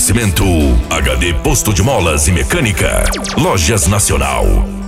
Oferecimento HD Posto de Molas e Mecânica. Lojas Nacional.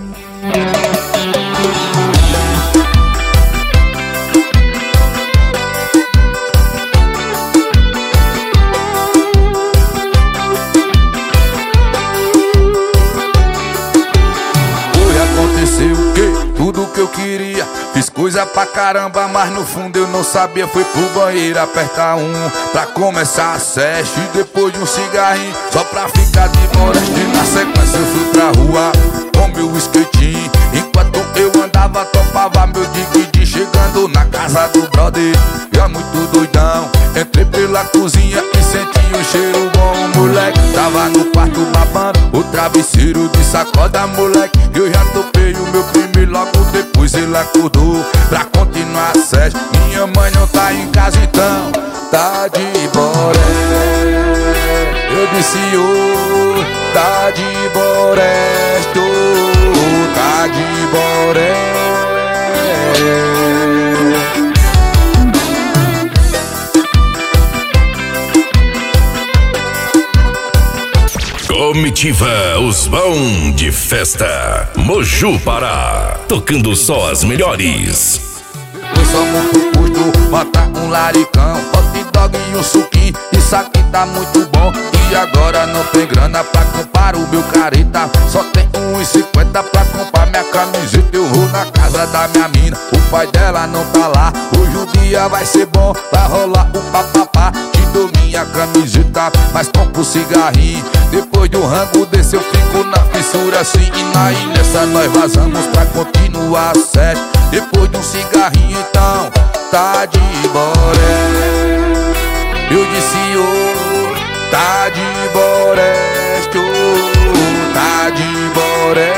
Aconteceu o quê? Tudo que eu queria. Fiz coisa pra caramba, mas no fundo eu não sabia. Fui pro banheiro apertar pra começar a seste. E depois de um cigarrinho, só pra ficar de moleste. Na sequência eu fui pra rua com meu skatinho. Enquanto eu andava, topava meu dig. Chegando na casa do brother, eu muito doidão. Entrei pela cozinha e senti um cheiro bom. O moleque tava no quarto babando o travesseiro de sacoda, moleque. Eu já topei o meu primeiro, logo depois ele acordou pra continuar a sede. Minha mãe não tá em casa, então tá de boré. Eu disse, ô, tá de boré, tá de boré. Comitiva Os Bão de Festa, Moju Pará, tocando só as melhores. Eu só muito custo matar um laricão, hot dog e um suquinho, isso aqui tá muito bom. E agora não tem grana pra comprar o meu careta, só tem 1,50 pra comprar minha camiseta. Eu vou na casa da minha mina, o pai dela não tá lá. Hoje o dia vai ser bom, vai rolar o papapá. Te dou minha camiseta, mas compro um cigarrinho. Depois do rango desse eu fico na fissura assim. E aí nessa nós vazamos pra continuar a sete. Depois de um cigarrinho então tá de boré. Eu disse, ô, tá de boré, tá de boré.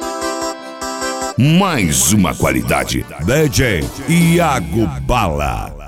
Mais uma qualidade. DJ Iago Bala.